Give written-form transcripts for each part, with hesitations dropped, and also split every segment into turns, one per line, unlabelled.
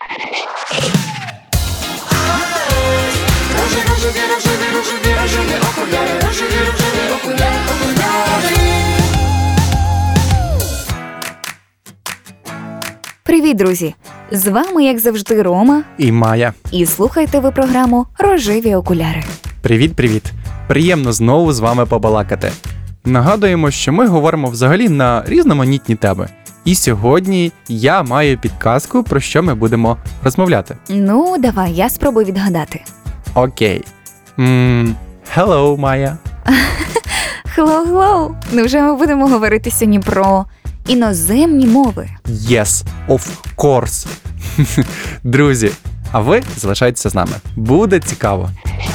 Привіт, друзі! З вами, як завжди, Рома
і Майя.
І слухайте ви програму «Рожеві окуляри».
Привіт! Приємно знову з вами побалакати. Нагадуємо, що ми говоримо взагалі на різноманітні теми. І сьогодні я маю підказку, про що ми будемо розмовляти.
Ну, давай, я спробую відгадати.
Окей. Hello, Майя.
Hello. Невже ми будемо говорити сьогодні про іноземні мови?
Yes, of course. Друзі, а ви залишайтеся з нами. Буде цікаво.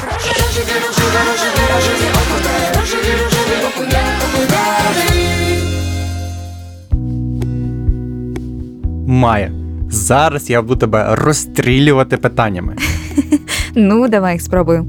Майя, зараз я буду тебе розстрілювати питаннями.
Ну, давай, спробую.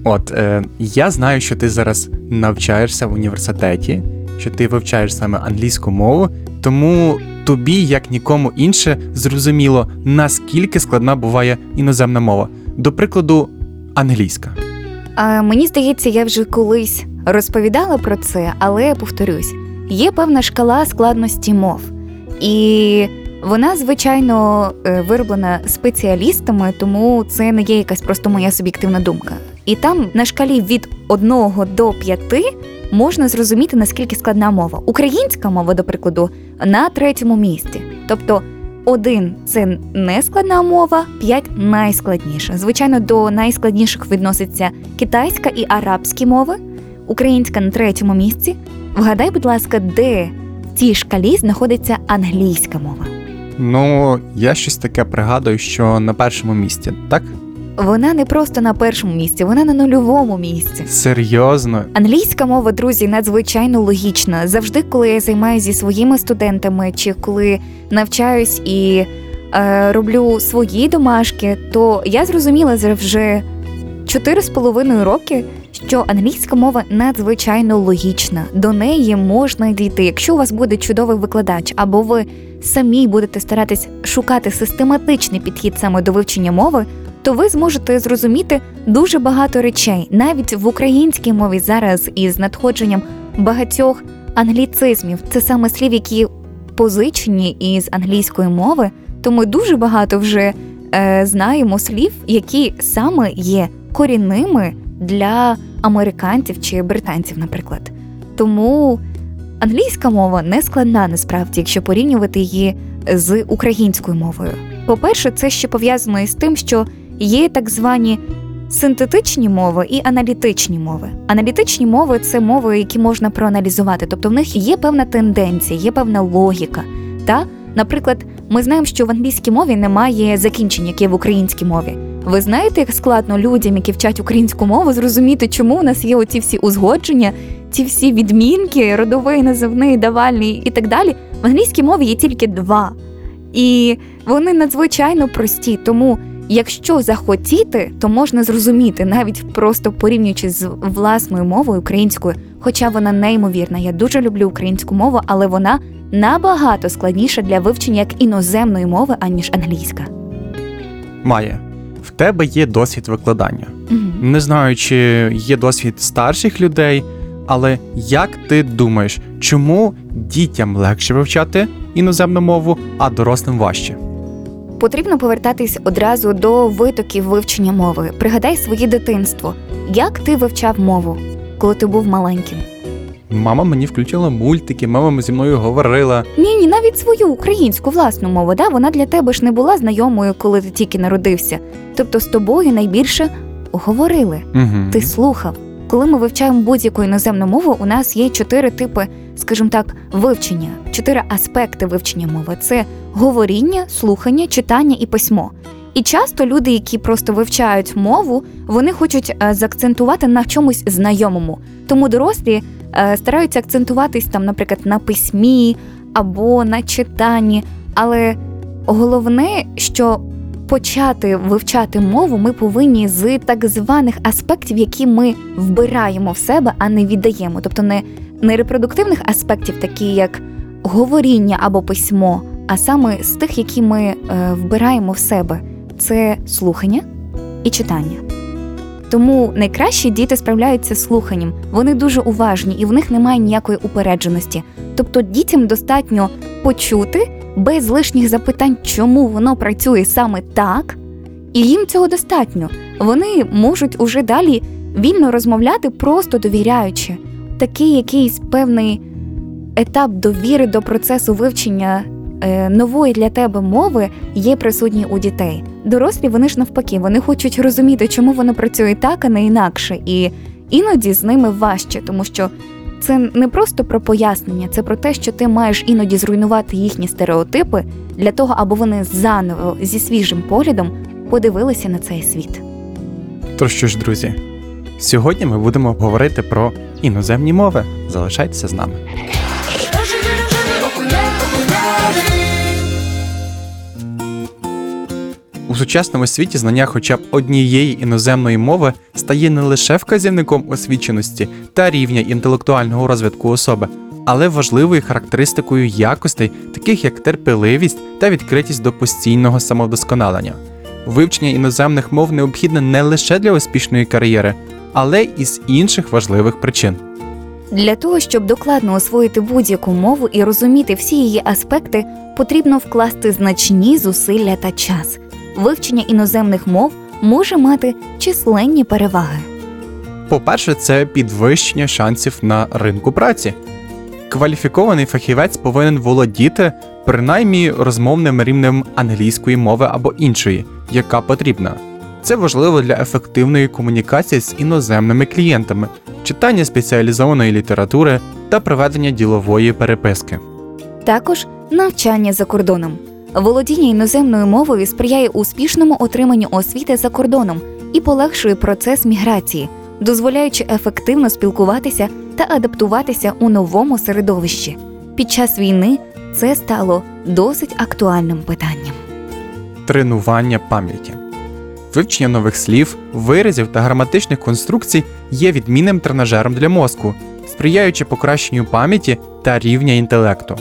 Я знаю, що ти зараз навчаєшся в університеті, що ти вивчаєш саме англійську мову, тому тобі, як нікому інше, зрозуміло, наскільки складна буває іноземна мова. До прикладу, англійська.
Мені здається, я вже колись розповідала про це, але я повторюсь. Є певна шкала складності мов. І вона, звичайно, вироблена спеціалістами, тому це не є якась просто моя суб'єктивна думка. І там на шкалі від 1 до 5 можна зрозуміти, наскільки складна мова. Українська мова, до прикладу, на 3-му місці. Тобто 1 – це не складна мова, 5 – найскладніша. Звичайно, до найскладніших відносяться китайська і арабські мови. Українська на 3-му місці. Вгадай, будь ласка, де в цій шкалі знаходиться англійська мова?
Ну, я щось таке пригадую, що на 1-му місці, так?
Вона не просто на 1-му місці, вона на 0-му місці.
Серйозно?
Англійська мова, друзі, надзвичайно логічна. Завжди, коли я займаюся зі своїми студентами, чи коли навчаюсь і роблю свої домашки, то я зрозуміла вже 4,5 роки, що англійська мова надзвичайно логічна. До неї можна дійти. Якщо у вас буде чудовий викладач, або ви самі будете старатись шукати систематичний підхід саме до вивчення мови, то ви зможете зрозуміти дуже багато речей. Навіть в українській мові зараз із надходженням багатьох англіцизмів, це саме слів, які позичені із англійської мови, то ми дуже багато вже знаємо слів, які саме є корінними для американців чи британців, наприклад. Тому англійська мова не складна, насправді, якщо порівнювати її з українською мовою. По-перше, це ще пов'язано із тим, що є так звані синтетичні мови і аналітичні мови. Аналітичні мови – це мови, які можна проаналізувати, тобто в них є певна тенденція, є певна логіка. Наприклад, ми знаємо, що в англійській мові немає закінчень, як є в українській мові. Ви знаєте, як складно людям, які вчать українську мову, зрозуміти, чому у нас є оці всі узгодження, ці всі відмінки, родовий, називний, давальний і так далі. В англійській мові є тільки 2. І вони надзвичайно прості, тому якщо захотіти, то можна зрозуміти, навіть просто порівнюючи з власною мовою українською, хоча вона неймовірна. Я дуже люблю українську мову, але вона набагато складніша для вивчення як іноземної мови, аніж англійська.
Майя, в тебе є досвід викладання. Не знаю, чи є досвід старших людей, але як ти думаєш, чому дітям легше вивчати іноземну мову, а дорослим важче?
Потрібно повертатись одразу до витоків вивчення мови. Пригадай своє дитинство. Як ти вивчав мову, коли ти був маленьким?
Мама мені включила мультики, мама зі мною говорила.
Ні, навіть свою українську власну мову, вона для тебе ж не була знайомою, коли ти тільки народився. Тобто з тобою найбільше говорили, ти слухав. Коли ми вивчаємо будь-яку іноземну мову, у нас є 4 типи, скажімо так, вивчення, 4 аспекти вивчення мови. Це говоріння, слухання, читання і письмо. І часто люди, які просто вивчають мову, вони хочуть заакцентувати на чомусь знайомому. Тому дорослі стараються акцентуватись там, наприклад, на письмі або на читанні. Але головне, що почати вивчати мову ми повинні з так званих аспектів, які ми вбираємо в себе, а не віддаємо. Тобто не репродуктивних аспектів, такі як говоріння або письмо, а саме з тих, які ми вбираємо в себе. це слухання і читання. Тому найкраще діти справляються з слуханням. Вони дуже уважні і в них немає ніякої упередженості. Тобто дітям достатньо почути без лишніх запитань, чому воно працює саме так, і їм цього достатньо. Вони можуть уже далі вільно розмовляти, просто довіряючи. Такий якийсь певний етап довіри до процесу вивчення нової для тебе мови є присутній у дітей. Дорослі, вони ж навпаки, вони хочуть розуміти, чому воно працює так, а не інакше. І іноді з ними важче, тому що це не просто про пояснення, це про те, що ти маєш іноді зруйнувати їхні стереотипи для того, аби вони заново, зі свіжим поглядом подивилися на цей світ.
Тож що ж, друзі, сьогодні ми будемо говорити про іноземні мови. Залишайтеся з нами. У сучасному світі знання хоча б однієї іноземної мови стає не лише вказівником освіченості та рівня інтелектуального розвитку особи, але важливою характеристикою якостей, таких як терпеливість та відкритість до постійного самовдосконалення. Вивчення іноземних мов необхідне не лише для успішної кар'єри, але й з інших важливих причин.
Для того, щоб докладно освоїти будь-яку мову і розуміти всі її аспекти, потрібно вкласти значні зусилля та час. Вивчення іноземних мов може мати численні переваги.
По-перше, це підвищення шансів на ринку праці. Кваліфікований фахівець повинен володіти принаймні розмовним рівнем англійської мови або іншої, яка потрібна. Це важливо для ефективної комунікації з іноземними клієнтами, читання спеціалізованої літератури та проведення ділової переписки.
Також навчання за кордоном. Володіння іноземною мовою сприяє успішному отриманню освіти за кордоном і полегшує процес міграції, дозволяючи ефективно спілкуватися та адаптуватися у новому середовищі. Під час війни це стало досить актуальним питанням.
Тренування пам'яті. Вивчення нових слів, виразів та граматичних конструкцій є відмінним тренажером для мозку, сприяючи покращенню пам'яті та рівня інтелекту.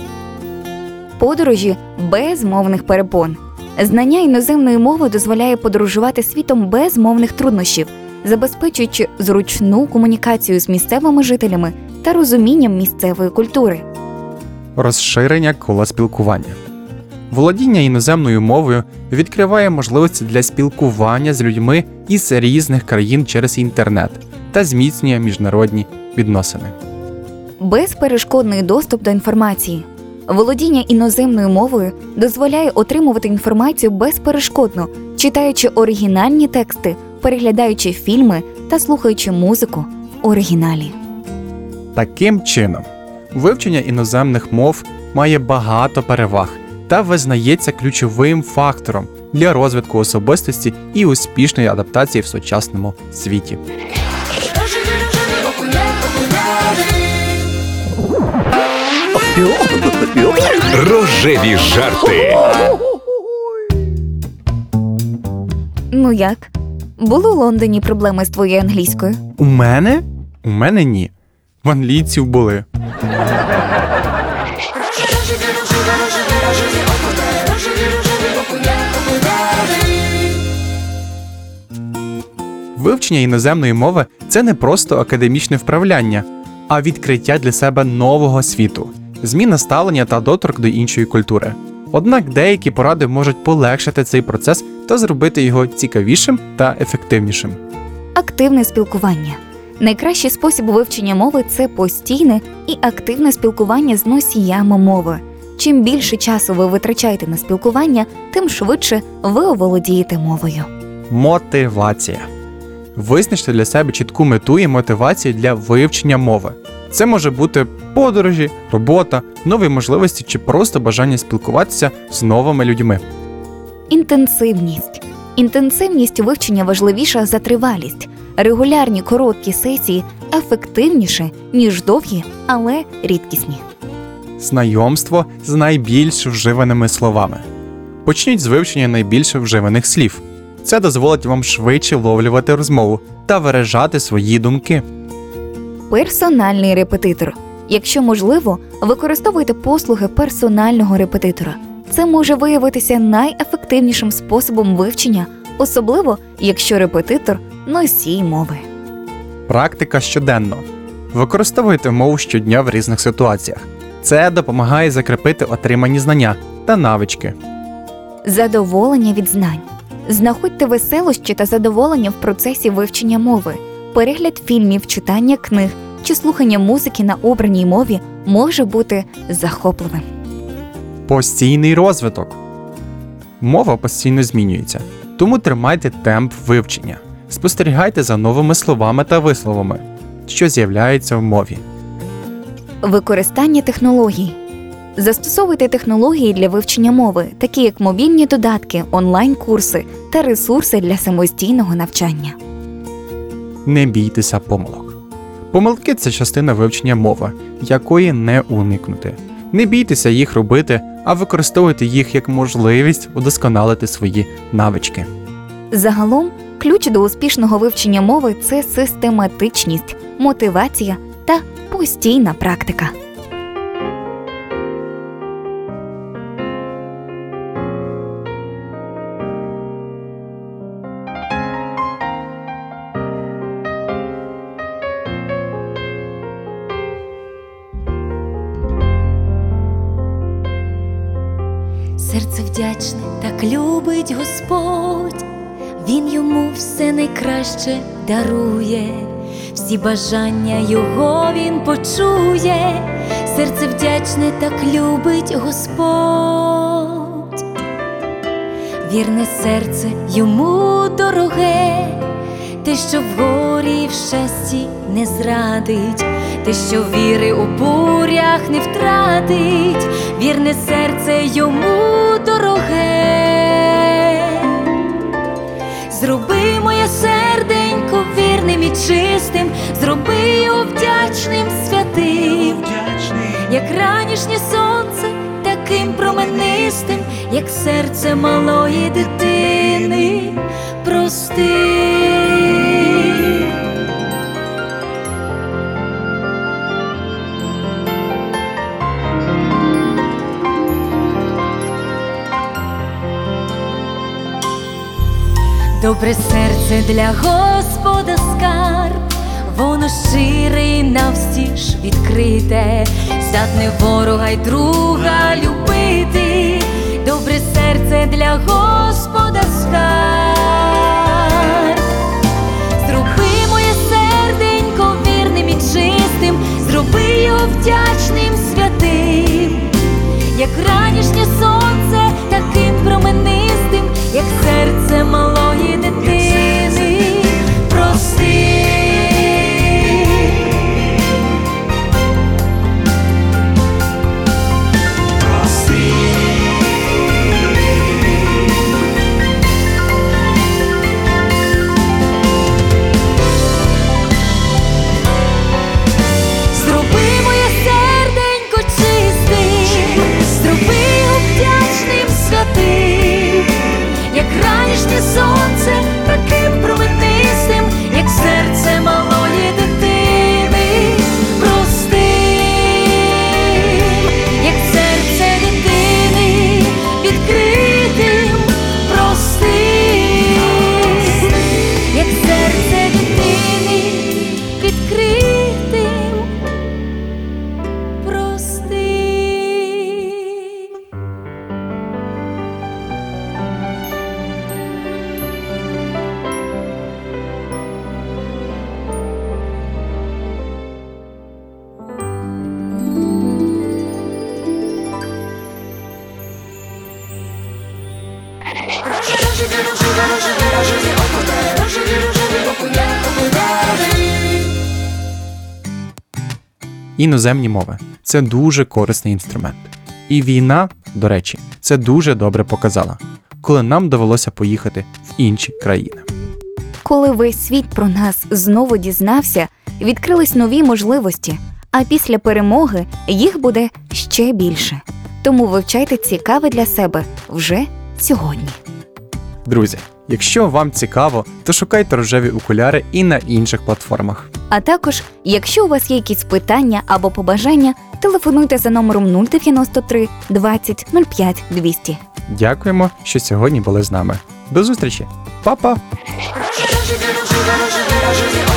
Подорожі без мовних перепон. Знання іноземної мови дозволяє подорожувати світом без мовних труднощів, забезпечуючи зручну комунікацію з місцевими жителями та розумінням місцевої культури.
Розширення кола спілкування. Володіння іноземною мовою відкриває можливості для спілкування з людьми із різних країн через інтернет та зміцнює міжнародні відносини.
Безперешкодний доступ до інформації. Володіння іноземною мовою дозволяє отримувати інформацію безперешкодно, читаючи оригінальні тексти, переглядаючи фільми та слухаючи музику в оригіналі.
Таким чином, вивчення іноземних мов має багато переваг та визнається ключовим фактором для розвитку особистості і успішної адаптації в сучасному світі.
Рожеві жарти.
Ну як? Були у Лондоні проблеми з твоєю англійською?
У мене? У мене ні. В англійців були. Вивчення іноземної мови – це не просто академічне вправляння, а відкриття для себе нового світу, зміна ставлення та доторк до іншої культури. Однак деякі поради можуть полегшити цей процес та зробити його цікавішим та ефективнішим.
Активне спілкування. Найкращий спосіб вивчення мови – це постійне і активне спілкування з носіями мови. Чим більше часу ви витрачаєте на спілкування, тим швидше ви оволодієте мовою.
Мотивація. Визначте для себе чітку мету і мотивацію для вивчення мови. Це може бути подорожі, робота, нові можливості чи просто бажання спілкуватися з новими людьми.
Інтенсивність. Інтенсивність вивчення важливіша за тривалість. Регулярні короткі сесії ефективніше, ніж довгі, але рідкісні.
Знайомство з найбільш вживаними словами. Почніть з вивчення найбільш вживаних слів. Це дозволить вам швидше вловлювати розмову та виражати свої думки.
Персональний репетитор. Якщо можливо, використовуйте послуги персонального репетитора. Це може виявитися найефективнішим способом вивчення, особливо якщо репетитор – носій мови.
Практика щоденно. Використовуйте мову щодня в різних ситуаціях. Це допомагає закріпити отримані знання та навички.
Задоволення від знань. Знаходьте веселощі та задоволення в процесі вивчення мови. Перегляд фільмів, читання книг чи слухання музики на обраній мові може бути захопливим.
Постійний розвиток. Мова постійно змінюється, тому тримайте темп вивчення. Спостерігайте за новими словами та висловами, що з'являються в мові.
Використання технологій. Застосовуйте технології для вивчення мови, такі як мобільні додатки, онлайн-курси та ресурси для самостійного навчання.
Не бійтеся помилок. Помилки – це частина вивчення мови, якої не уникнути. Не бійтеся їх робити, а використовуйте їх як можливість удосконалити свої навички.
Загалом, ключ до успішного вивчення мови – це систематичність, мотивація та постійна практика.
Серце вдячне, так любить Господь, Він йому все найкраще дарує, всі бажання його він почує. Серце вдячне, так любить Господь, вірне серце йому дороге, те, що в горі і в щасті не зрадить, те, що віри у бурях не втратить, вірне серце йому дороге. Зроби моє серденько вірним і чистим, зроби його вдячним, святим, як ранішнє сонце, таким променистим, як серце малої дитини, прости. Добре серце для Господа скарб, воно щире і навстіж відкрите, здатне ворога й друга любити. Добре серце для Господа скарб. Зроби моє серденько вірним і чистим, зроби його вдячним, святим, як ранішнє сонце, таким променистим, як серце малої дитини, прости. Зроби моє серденько чистим, зроби його вдячним, святим, як ранішнє сонце, таким променистим, як серце малої дитини, прости, як серце дитини відкритим, прости, як серце дитини відкритим, прости.
Іноземні мови – це дуже корисний інструмент. І війна, до речі, це дуже добре показала, коли нам довелося поїхати в інші країни.
Коли весь світ про нас знову дізнався, відкрились нові можливості, а після перемоги їх буде ще більше. Тому вивчайте цікаве для себе вже сьогодні.
Друзі, Якщо вам цікаво, то шукайте рожеві окуляри і на інших платформах.
А також, якщо у вас є якісь питання або побажання, телефонуйте за номером 093 20 05 200.
Дякуємо, що сьогодні були з нами. До зустрічі! Па-па!
Рожеві, рожеві, рожеві, рожеві